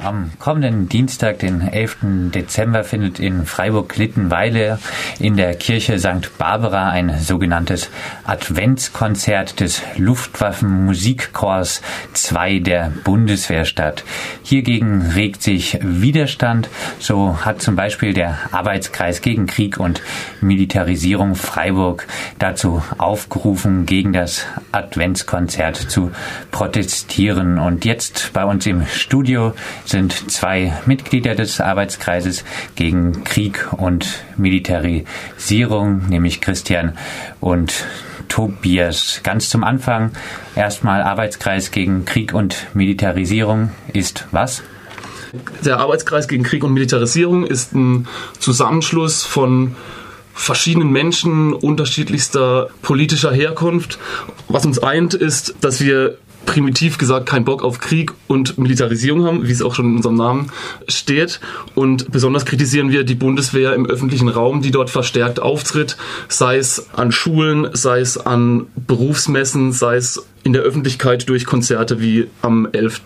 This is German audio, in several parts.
Am kommenden Dienstag, den 11. Dezember, findet in Freiburg-Littenweiler in der Kirche St. Barbara ein sogenanntes Adventskonzert des Luftwaffenmusikkorps 2 der Bundeswehr statt. Hiergegen regt sich Widerstand. So hat zum Beispiel der Arbeitskreis gegen Krieg und Militarisierung Freiburg dazu aufgerufen, gegen das Adventskonzert zu protestieren. Und jetzt bei uns im Studio sind 2 Mitglieder des Arbeitskreises gegen Krieg und Militarisierung, nämlich Christian und Tobias. Ganz zum Anfang erstmal: Arbeitskreis gegen Krieg und Militarisierung ist was? Der Arbeitskreis gegen Krieg und Militarisierung ist ein Zusammenschluss von verschiedenen Menschen unterschiedlichster politischer Herkunft. Was uns eint, ist, dass wir primitiv gesagt keinen Bock auf Krieg und Militarisierung haben, wie es auch schon in unserem Namen steht. Und besonders kritisieren wir die Bundeswehr im öffentlichen Raum, die dort verstärkt auftritt, sei es an Schulen, sei es an Berufsmessen, sei es in der Öffentlichkeit durch Konzerte wie am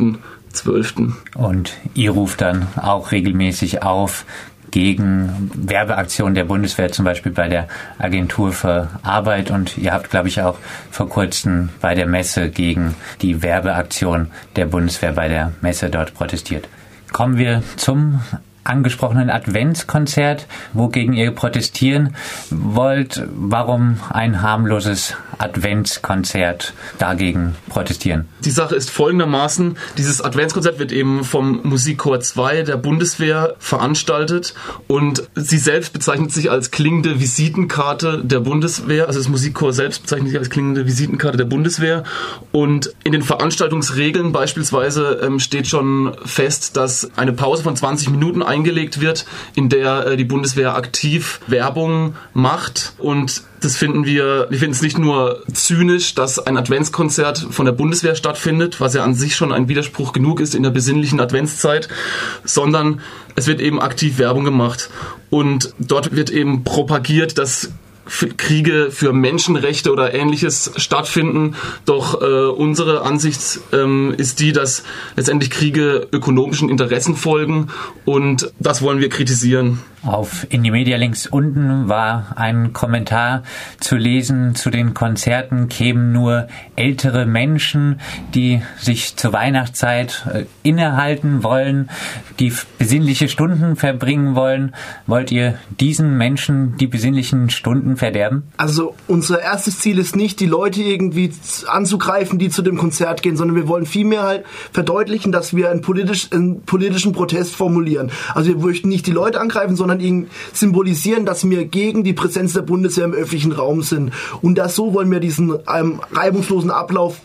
11.12. Und ihr ruft dann auch regelmäßig auf gegen Werbeaktionen der Bundeswehr, zum Beispiel bei der Agentur für Arbeit. Und ihr habt, glaube ich, auch vor kurzem bei der Messe gegen die Werbeaktion der Bundeswehr bei der Messe dort protestiert. Kommen wir zum angesprochenen Adventskonzert, wogegen ihr protestieren wollt. Warum ein harmloses Adventskonzert dagegen protestieren? Die Sache ist folgendermaßen: Dieses Adventskonzert wird eben vom Musikkorps 2 der Bundeswehr veranstaltet und sie selbst bezeichnet sich als klingende Visitenkarte der Bundeswehr. Also das Musikkorps selbst bezeichnet sich als klingende Visitenkarte der Bundeswehr. Und in den Veranstaltungsregeln beispielsweise steht schon fest, dass eine Pause von 20 Minuten eingelegt wird, in der die Bundeswehr aktiv Werbung macht. Und das wir finden es nicht nur zynisch, dass ein Adventskonzert von der Bundeswehr stattfindet, was ja an sich schon ein Widerspruch genug ist in der besinnlichen Adventszeit, sondern es wird eben aktiv Werbung gemacht. Und dort wird eben propagiert, dass Kriege für Menschenrechte oder Ähnliches stattfinden. Doch unsere Ansicht ist die, dass letztendlich Kriege ökonomischen Interessen folgen, und das wollen wir kritisieren. Auf Indymedia links unten war ein Kommentar zu lesen: Zu den Konzerten kämen nur ältere Menschen, die sich zur Weihnachtszeit innehalten wollen, die besinnliche Stunden verbringen wollen. Wollt ihr diesen Menschen die besinnlichen Stunden verderben? Also unser erstes Ziel ist nicht, die Leute irgendwie anzugreifen, die zu dem Konzert gehen, sondern wir wollen vielmehr halt verdeutlichen, dass wir einen politischen Protest formulieren. Also wir möchten nicht die Leute angreifen, sondern ihnen symbolisieren, dass wir gegen die Präsenz der Bundeswehr im öffentlichen Raum sind. Und so wollen wir diesen reibungslosen Ablauf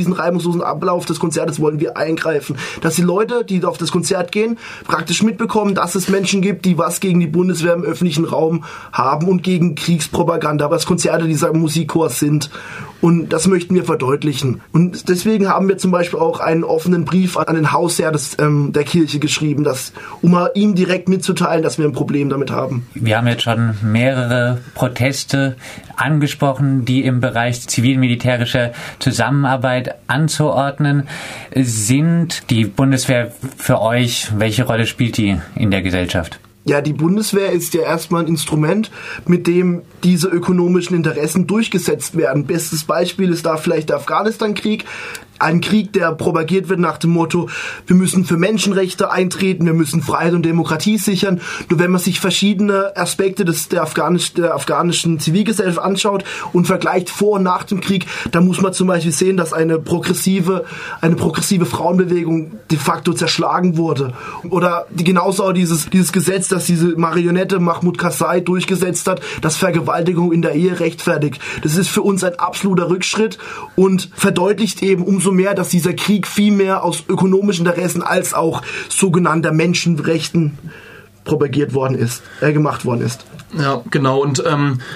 des Konzertes wollen wir eingreifen. Dass die Leute, die auf das Konzert gehen, praktisch mitbekommen, dass es Menschen gibt, die was gegen die Bundeswehr im öffentlichen Raum haben und gegen Kriegspropaganda, was Konzerte dieser Musikkorps sind. Und das möchten wir verdeutlichen. Und deswegen haben wir zum Beispiel auch einen offenen Brief an den Hausherr der Kirche geschrieben, um ihm direkt mitzuteilen, dass wir ein Problem damit haben. Wir haben jetzt schon mehrere Proteste angesprochen, die im Bereich zivil-militärischer Zusammenarbeit anzuordnen sind. Die Bundeswehr für euch, welche Rolle spielt die in der Gesellschaft? Ja, die Bundeswehr ist ja erstmal ein Instrument, mit dem diese ökonomischen Interessen durchgesetzt werden. Bestes Beispiel ist da vielleicht der Afghanistan-Krieg. Ein Krieg, der propagiert wird nach dem Motto, wir müssen für Menschenrechte eintreten, wir müssen Freiheit und Demokratie sichern. Nur wenn man sich verschiedene Aspekte der afghanischen Zivilgesellschaft anschaut und vergleicht vor und nach dem Krieg, da muss man zum Beispiel sehen, dass eine progressive Frauenbewegung de facto zerschlagen wurde. Oder genauso auch dieses Gesetz, das diese Marionette Mahmoud Karzai durchgesetzt hat, das Vergewaltigung in der Ehe rechtfertigt. Das ist für uns ein absoluter Rückschritt und verdeutlicht eben umso mehr, dass dieser Krieg viel mehr aus ökonomischen Interessen als auch sogenannter Menschenrechten gemacht worden ist. Ja, genau. Und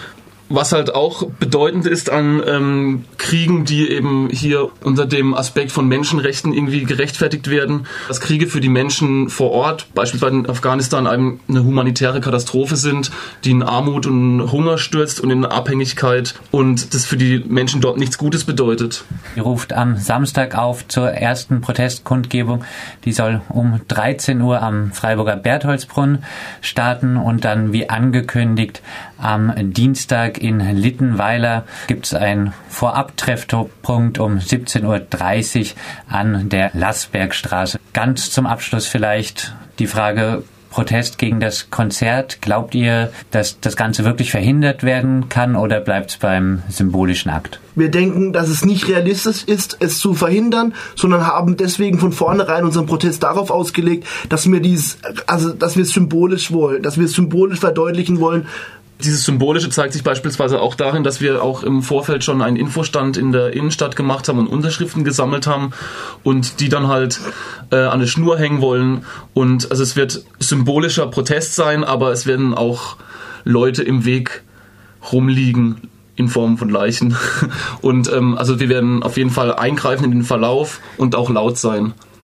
Was halt auch bedeutend ist an Kriegen, die eben hier unter dem Aspekt von Menschenrechten irgendwie gerechtfertigt werden, dass Kriege für die Menschen vor Ort, beispielsweise in Afghanistan, eine humanitäre Katastrophe sind, die in Armut und Hunger stürzt und in Abhängigkeit und das für die Menschen dort nichts Gutes bedeutet. Ihr ruft am Samstag auf zur ersten Protestkundgebung. Die soll um 13 Uhr am Freiburger Bertholdsbrunnen starten und dann wie angekündigt am Dienstag in Littenweiler gibt es einen Vorabtreffpunkt um 17.30 Uhr an der Laßbergstraße. Ganz zum Abschluss vielleicht die Frage: Protest gegen das Konzert. Glaubt ihr, dass das Ganze wirklich verhindert werden kann oder bleibt es beim symbolischen Akt? Wir denken, dass es nicht realistisch ist, es zu verhindern, sondern haben deswegen von vornherein unseren Protest darauf ausgelegt, dass wir dass wir es symbolisch wollen, dass wir es symbolisch verdeutlichen wollen. Dieses Symbolische zeigt sich beispielsweise auch darin, dass wir auch im Vorfeld schon einen Infostand in der Innenstadt gemacht haben und Unterschriften gesammelt haben und die dann halt an eine Schnur hängen wollen. Und also es wird symbolischer Protest sein, aber es werden auch Leute im Weg rumliegen in Form von Leichen. Und also wir werden auf jeden Fall eingreifen in den Verlauf und auch laut sein.